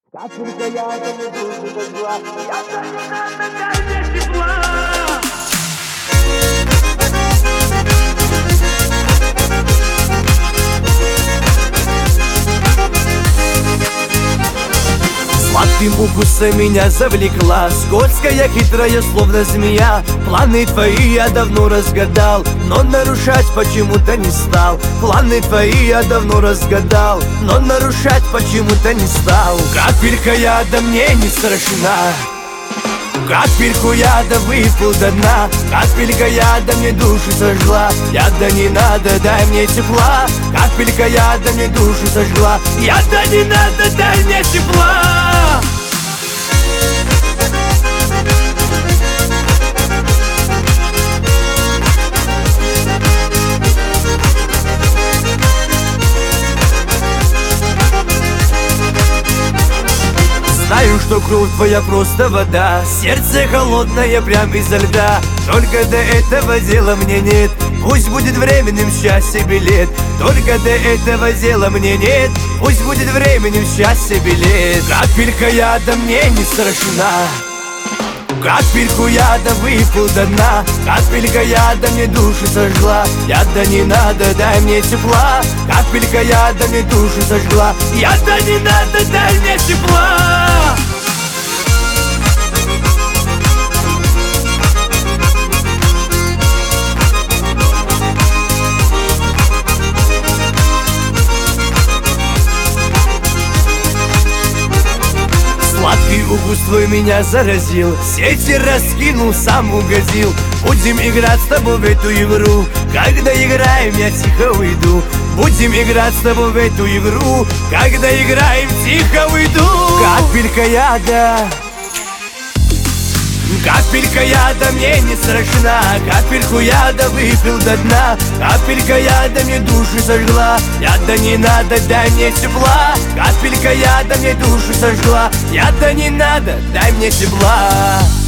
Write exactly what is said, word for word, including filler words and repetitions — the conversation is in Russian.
Капелька яда мне душу зажгла. Я то не надо, дай мне тепла. Сладким укусом меня завлекла, скользкая, хитрая, словно змея. Планы твои я давно разгадал, но нарушать почему-то не стал. Планы твои я давно разгадал, но нарушать почему-то не стал. Капелька яда мне не страшна, капельку яда выпил до дна. Капелька яда мне душу сожгла. Яда не надо, дай мне тепла. Капелька яда мне душу сожгла. Яда не надо, дай мне тепла. Знаю, что кровь твоя просто вода, сердце холодное прям изо льда. Только до этого дела мне нет, пусть будет временным счастье билет. Только до этого дела мне нет, пусть будет временным счастье билет. Капелька яда мне не страшна, капельку яда выпил до дна. Капелька яда мне душу сожгла. Яда не надо, дай мне тепла. Капелька яда мне душу сожгла. Яда не надо, дай мне тепла. Сладкий укус твой меня заразил, сети раскинул, сам угодил. Будем играть с тобой в эту игру, когда играем, я тихо уйду. Будем играть с тобой в эту игру, когда играем, тихо уйду. Капелька яда, капелька яда мне не страшна. Капельку яда выпил до дна. Капелька яда мне душу сожгла. Яда не надо, дай мне тепла. Капелька яда мне душу сожгла. Яда не надо, дай мне тепла.